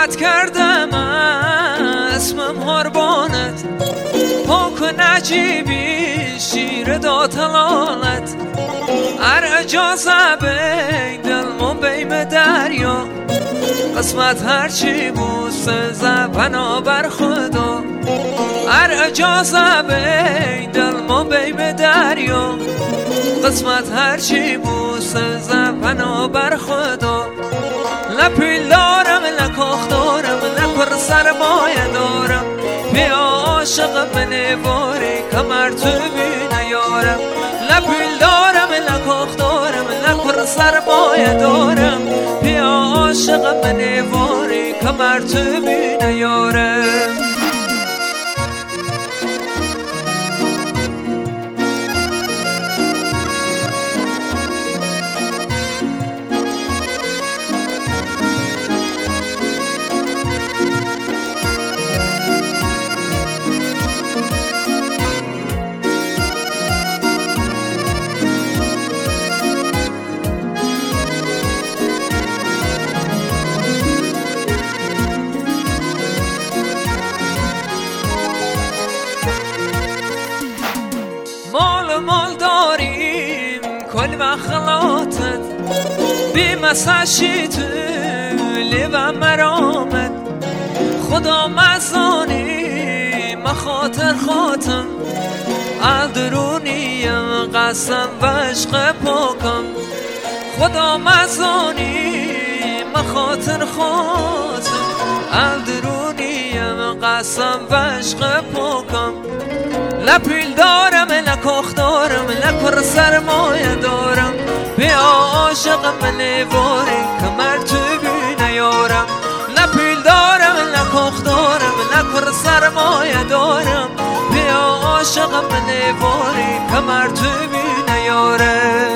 یاد کردم اسمم قربانت، پاک و نجیبی شیر داتلالت. هر اجازه بین دلمو بیم دریا، قسمت هرچی بوسه زبنا بر خدا. هر اجازه بین دلمو بیم دریا، قسمت هرچی بوسه زبنا بر خدا. لپیل دارم لکاخ دارم لپر سرمایه دارم، بیا عاشق بنواری کمر تو بی نیارم. لپیل دارم لکاخ دارم لپر سرمایه دارم، بیا عاشق بنواری کمر تو بی نیارم. مال داریم کل مخلاتت، بی مساشی تولی و مرامت. خدا مزانی مخاطر خاتم، اندرونیم قسم و عشق پاکم. خدا مزانی مخاطر خاتم، اندرونیم قسم و عشق پاکم. لپیل دارم لکاخ دارم لپر سرمایه دارم، بیا عاشق منواری کمر تو بی نیارم. لپیل دارم لکاخ دارم لپر سرمایه دارم، بیا عاشق منواری کمر تو بی نیارم.